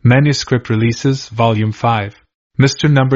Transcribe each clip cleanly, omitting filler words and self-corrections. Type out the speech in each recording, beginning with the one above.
Manuscript Releases, Volume 5. Mr. Number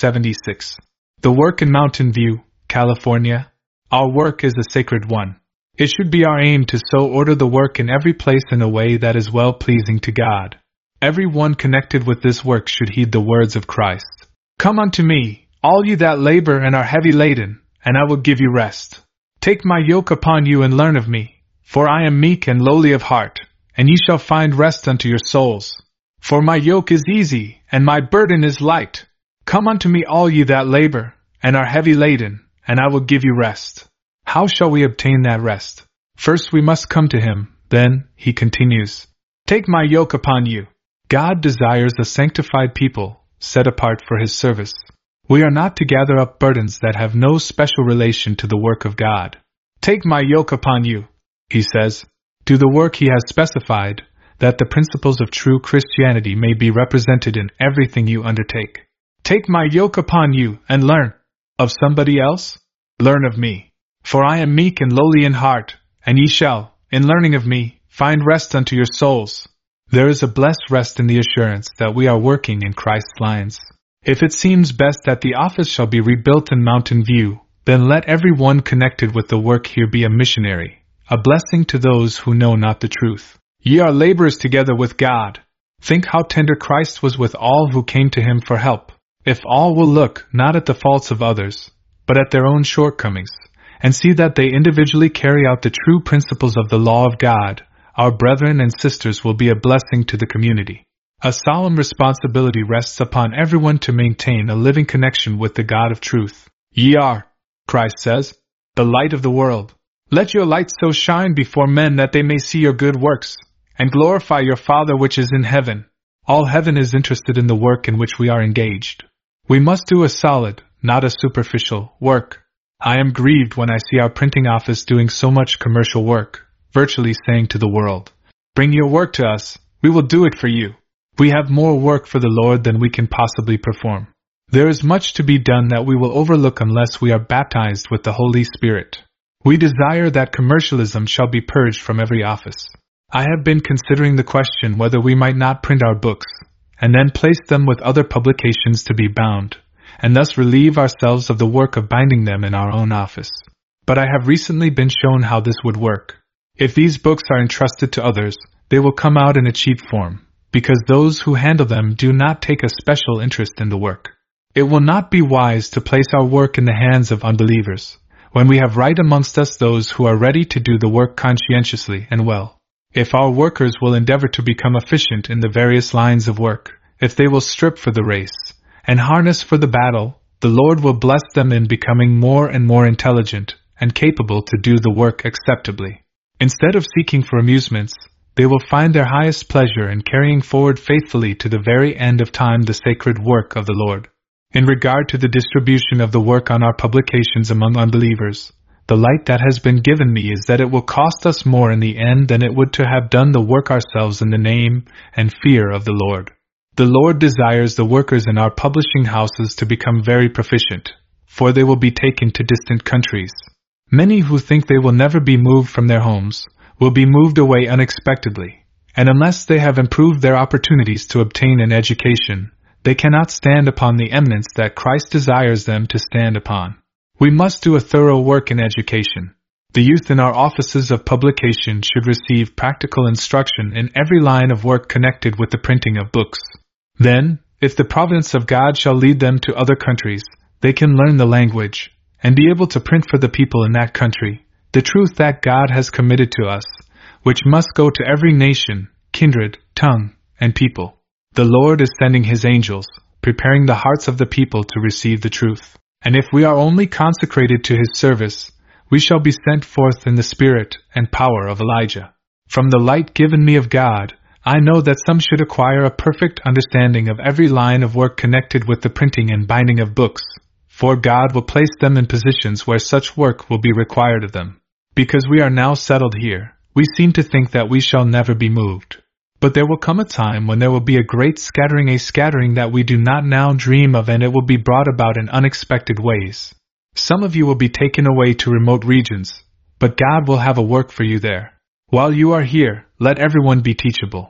276. The Work in Mountain View, California. Our work is a sacred one. It should be our aim to so order the work in every place in a way that is well-pleasing to God. Every one connected with this work should heed the words of Christ. Come unto me, all ye that labor and are heavy laden, and I will give you rest. Take my yoke upon you and learn of me, for I am meek and lowly of heart, and ye shall find rest unto your souls. For my yoke is easy, and my burden is light. Come unto me all ye that labor, and are heavy laden, and I will give you rest. How shall we obtain that rest? First we must come to Him, then, He continues, take my yoke upon you. God desires a sanctified people, set apart for His service. We are not to gather up burdens that have no special relation to the work of God. Take my yoke upon you, He says. Do the work He has specified, that the principles of true Christianity may be represented in everything you undertake. Take my yoke upon you and learn. Of somebody else? Learn of me. For I am meek and lowly in heart, and ye shall, in learning of me, find rest unto your souls. There is a blessed rest in the assurance that we are working in Christ's lines. If it seems best that the office shall be rebuilt in Mountain View, then let every one connected with the work here be a missionary, a blessing to those who know not the truth. Ye are laborers together with God. Think how tender Christ was with all who came to Him for help. If all will look not at the faults of others, but at their own shortcomings, and see that they individually carry out the true principles of the law of God, our brethren and sisters will be a blessing to the community. A solemn responsibility rests upon everyone to maintain a living connection with the God of truth. Ye are, Christ says, the light of the world. Let your light so shine before men that they may see your good works, and glorify your Father which is in heaven. All heaven is interested in the work in which we are engaged. We must do a solid, not a superficial, work. I am grieved when I see our printing office doing so much commercial work, virtually saying to the world, bring your work to us, we will do it for you. We have more work for the Lord than we can possibly perform. There is much to be done that we will overlook unless we are baptized with the Holy Spirit. We desire that commercialism shall be purged from every office. I have been considering the question whether we might not print our books, and then place them with other publications to be bound, and thus relieve ourselves of the work of binding them in our own office. But I have recently been shown how this would work. If these books are entrusted to others, they will come out in a cheap form, because those who handle them do not take a special interest in the work. It will not be wise to place our work in the hands of unbelievers, when we have right amongst us those who are ready to do the work conscientiously and well. If our workers will endeavor to become efficient in the various lines of work, if they will strip for the race, and harness for the battle, the Lord will bless them in becoming more and more intelligent and capable to do the work acceptably. Instead of seeking for amusements, they will find their highest pleasure in carrying forward faithfully to the very end of time the sacred work of the Lord. In regard to the distribution of the work on our publications among unbelievers, the light that has been given me is that it will cost us more in the end than it would to have done the work ourselves in the name and fear of the Lord. The Lord desires the workers in our publishing houses to become very proficient, for they will be taken to distant countries. Many who think they will never be moved from their homes will be moved away unexpectedly, and unless they have improved their opportunities to obtain an education, they cannot stand upon the eminence that Christ desires them to stand upon. We must do a thorough work in education. The youth in our offices of publication should receive practical instruction in every line of work connected with the printing of books. Then, if the providence of God shall lead them to other countries, they can learn the language, and be able to print for the people in that country the truth that God has committed to us, which must go to every nation, kindred, tongue, and people. The Lord is sending His angels, preparing the hearts of the people to receive the truth. And if we are only consecrated to His service, we shall be sent forth in the spirit and power of Elijah. From the light given me of God, I know that some should acquire a perfect understanding of every line of work connected with the printing and binding of books, for God will place them in positions where such work will be required of them. Because we are now settled here, we seem to think that we shall never be moved. But there will come a time when there will be a great scattering that we do not now dream of, and it will be brought about in unexpected ways. Some of you will be taken away to remote regions, but God will have a work for you there. While you are here, let everyone be teachable.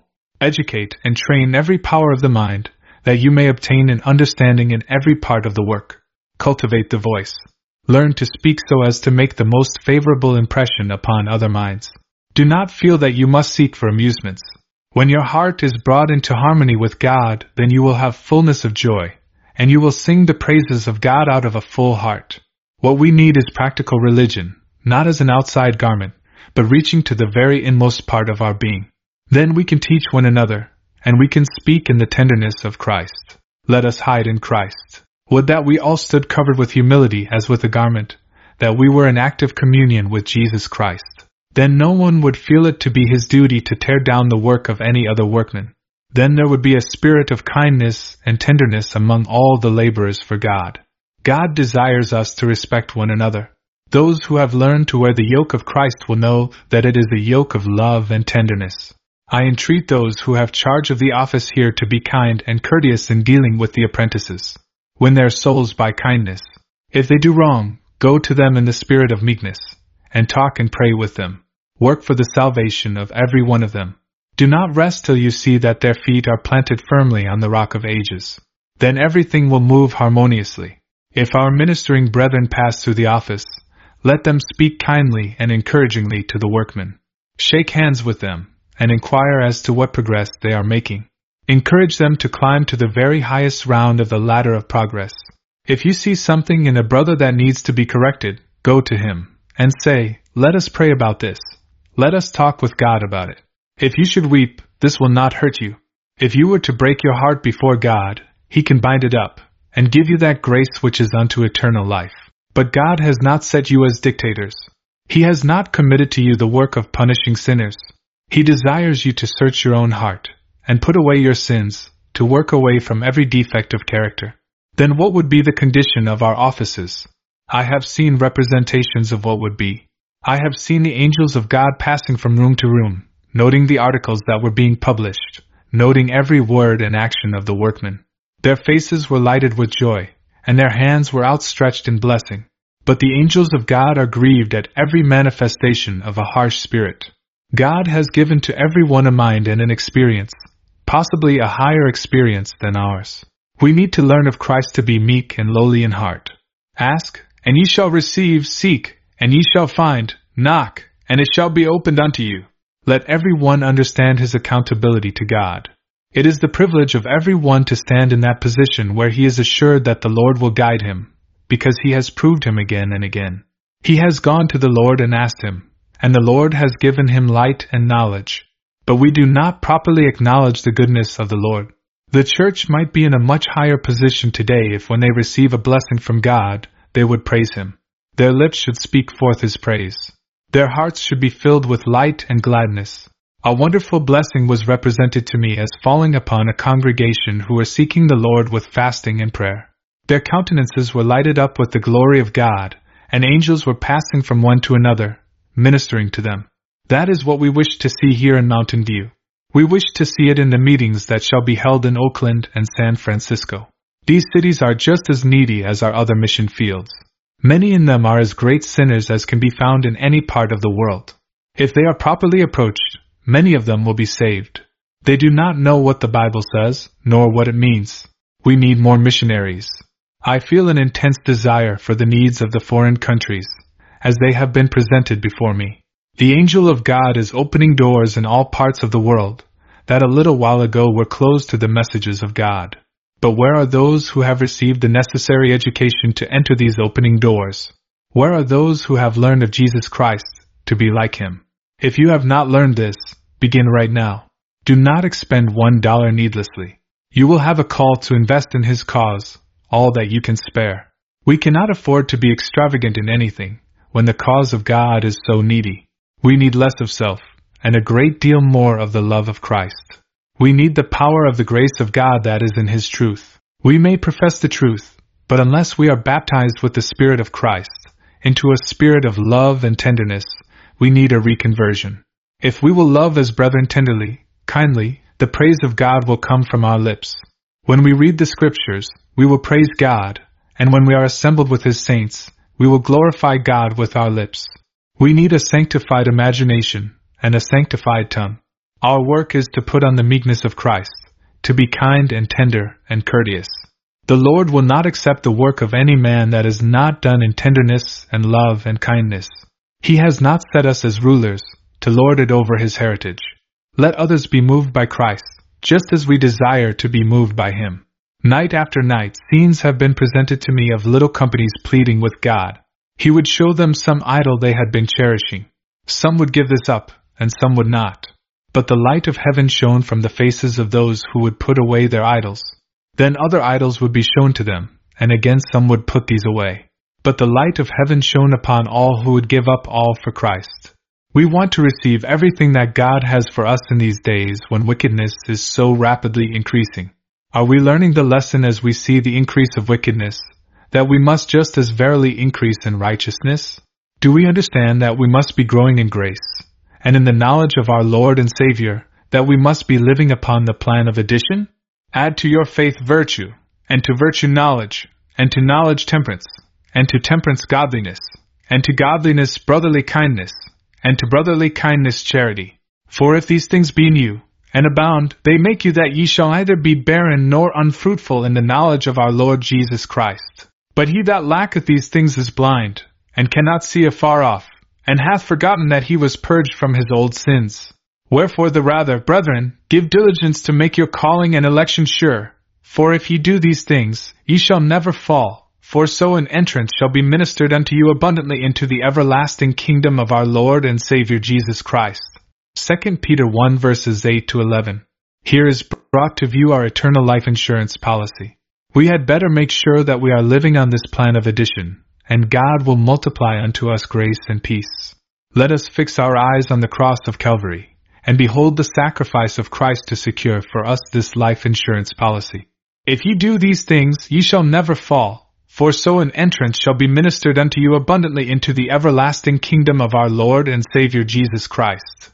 Educate and train every power of the mind, that you may obtain an understanding in every part of the work. Cultivate the voice. Learn to speak so as to make the most favorable impression upon other minds. Do not feel that you must seek for amusements. When your heart is brought into harmony with God, then you will have fullness of joy, and you will sing the praises of God out of a full heart. What we need is practical religion, not as an outside garment, but reaching to the very inmost part of our being. Then we can teach one another, and we can speak in the tenderness of Christ. Let us hide in Christ. Would that we all stood covered with humility as with a garment, that we were in active communion with Jesus Christ. Then no one would feel it to be his duty to tear down the work of any other workman. Then there would be a spirit of kindness and tenderness among all the laborers for God. God desires us to respect one another. Those who have learned to wear the yoke of Christ will know that it is a yoke of love and tenderness. I entreat those who have charge of the office here to be kind and courteous in dealing with the apprentices. Win their souls by kindness. If they do wrong, go to them in the spirit of meekness, and talk and pray with them. Work for the salvation of every one of them. Do not rest till you see that their feet are planted firmly on the rock of ages. Then everything will move harmoniously. If our ministering brethren pass through the office, let them speak kindly and encouragingly to the workmen. Shake hands with them, and inquire as to what progress they are making. Encourage them to climb to the very highest round of the ladder of progress. If you see something in a brother that needs to be corrected, go to him, and say, "Let us pray about this. Let us talk with God about it." If you should weep, this will not hurt you. If you were to break your heart before God, He can bind it up, and give you that grace which is unto eternal life. But God has not set you as dictators. He has not committed to you the work of punishing sinners. He desires you to search your own heart, and put away your sins, to work away from every defect of character. Then what would be the condition of our offices? I have seen representations of what would be. I have seen the angels of God passing from room to room, noting the articles that were being published, noting every word and action of the workmen. Their faces were lighted with joy, and their hands were outstretched in blessing. But the angels of God are grieved at every manifestation of a harsh spirit. God has given to every one a mind and an experience, possibly a higher experience than ours. We need to learn of Christ to be meek and lowly in heart. Ask, and ye shall receive, seek, and ye shall find, knock, and it shall be opened unto you. Let every one understand his accountability to God. It is the privilege of every one to stand in that position where he is assured that the Lord will guide him, because he has proved him again and again. He has gone to the Lord and asked him, and the Lord has given him light and knowledge. But we do not properly acknowledge the goodness of the Lord. The church might be in a much higher position today if when they receive a blessing from God, they would praise Him. Their lips should speak forth His praise. Their hearts should be filled with light and gladness. A wonderful blessing was represented to me as falling upon a congregation who were seeking the Lord with fasting and prayer. Their countenances were lighted up with the glory of God, and angels were passing from one to another, ministering to them. That is what we wish to see here in Mountain View. We wish to see it in the meetings that shall be held in Oakland and San Francisco. These cities are just as needy as our other mission fields. Many in them are as great sinners as can be found in any part of the world. If they are properly approached, many of them will be saved. They do not know what the Bible says, nor what it means. We need more missionaries. I feel an intense desire for the needs of the foreign countries, as they have been presented before me. The angel of God is opening doors in all parts of the world that a little while ago were closed to the messages of God. But where are those who have received the necessary education to enter these opening doors? Where are those who have learned of Jesus Christ, to be like Him? If you have not learned this, begin right now. Do not expend $1 needlessly. You will have a call to invest in His cause, all that you can spare. We cannot afford to be extravagant in anything, when the cause of God is so needy. We need less of self, and a great deal more of the love of Christ. We need the power of the grace of God that is in His truth. We may profess the truth, but unless we are baptized with the Spirit of Christ, into a spirit of love and tenderness, we need a reconversion. If we will love as brethren tenderly, kindly, the praise of God will come from our lips. When we read the Scriptures, we will praise God, and when we are assembled with His saints, we will glorify God with our lips. We need a sanctified imagination and a sanctified tongue. Our work is to put on the meekness of Christ, to be kind and tender and courteous. The Lord will not accept the work of any man that is not done in tenderness and love and kindness. He has not set us as rulers, to lord it over his heritage. Let others be moved by Christ, just as we desire to be moved by him. Night after night, scenes have been presented to me of little companies pleading with God. He would show them some idol they had been cherishing. Some would give this up, and some would not. But the light of heaven shone from the faces of those who would put away their idols. Then other idols would be shown to them, and again some would put these away. But the light of heaven shone upon all who would give up all for Christ. We want to receive everything that God has for us in these days when wickedness is so rapidly increasing. Are we learning the lesson as we see the increase of wickedness, that we must just as verily increase in righteousness? Do we understand that we must be growing in grace, and in the knowledge of our Lord and Savior, that we must be living upon the plan of addition? Add to your faith virtue, and to virtue knowledge, and to knowledge temperance, and to temperance godliness, and to godliness brotherly kindness, and to brotherly kindness charity. For if these things be in you, and abound, they make you that ye shall neither be barren nor unfruitful in the knowledge of our Lord Jesus Christ. But he that lacketh these things is blind, and cannot see afar off, and hath forgotten that he was purged from his old sins. Wherefore the rather, brethren, give diligence to make your calling and election sure. For if ye do these things, ye shall never fall, for so an entrance shall be ministered unto you abundantly into the everlasting kingdom of our Lord and Savior Jesus Christ. 2 Peter 1 verses 8 to 11. Here is brought to view our eternal life insurance policy. We had better make sure that we are living on this plan of addition, and God will multiply unto us grace and peace. Let us fix our eyes on the cross of Calvary, and behold the sacrifice of Christ to secure for us this life insurance policy. If ye do these things, ye shall never fall, for so an entrance shall be ministered unto you abundantly into the everlasting kingdom of our Lord and Savior Jesus Christ.